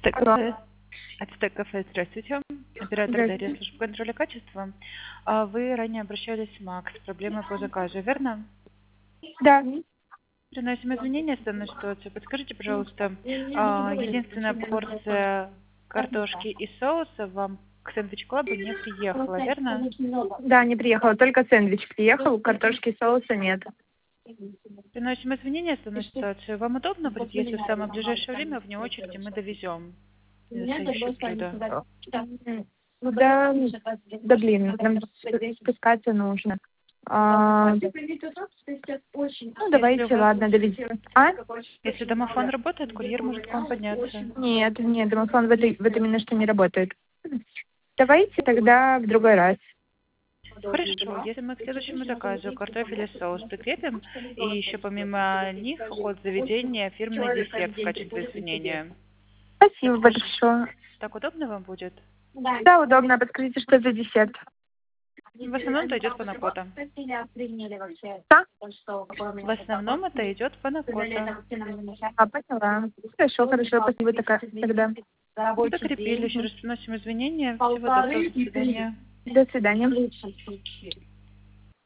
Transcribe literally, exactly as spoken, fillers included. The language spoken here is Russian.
Ацтек кафе. Ацтек кафе, здравствуйте. Оператор Дарья, Здравствуйте. служба контроля качества. А Вы ранее обращались в МАК с проблемой по заказу, верно? Да. Приносим извинения с данной ситуацией. Подскажите, пожалуйста, а, единственная порция картошки и соуса вам к сэндвич клабу не приехала, верно? Да, не приехала. Только сэндвич приехал, картошки и соуса нет. Приносим извинения с данной ситуацией. Вам удобно будет, если в самое ближайшее время вне очереди мы довезем недостающее блюдо? Да, да блин, нам спускаться нужно. А, ну, давайте, Если у вас, ладно, доведите. А? если домофон работает, курьер может к вам подняться. Нет, нет, домофон в этой, в этой минуте не работает. Давайте тогда в другой раз. Хорошо, если мы к следующему заказу картофель и соус прикрепим, и еще помимо них от заведения фирменный десерт в качестве извинения. Спасибо Так, скажи, большое. так удобно вам будет? Да, удобно. Подскажите, что за десерт? В основном это идет панакота. Да? В основном это идет панакота. А, поняла. Хорошо, хорошо, спасибо така- тогда. Закрепили, еще раз приносим извинения. Всего доброго, до свидания. До свидания.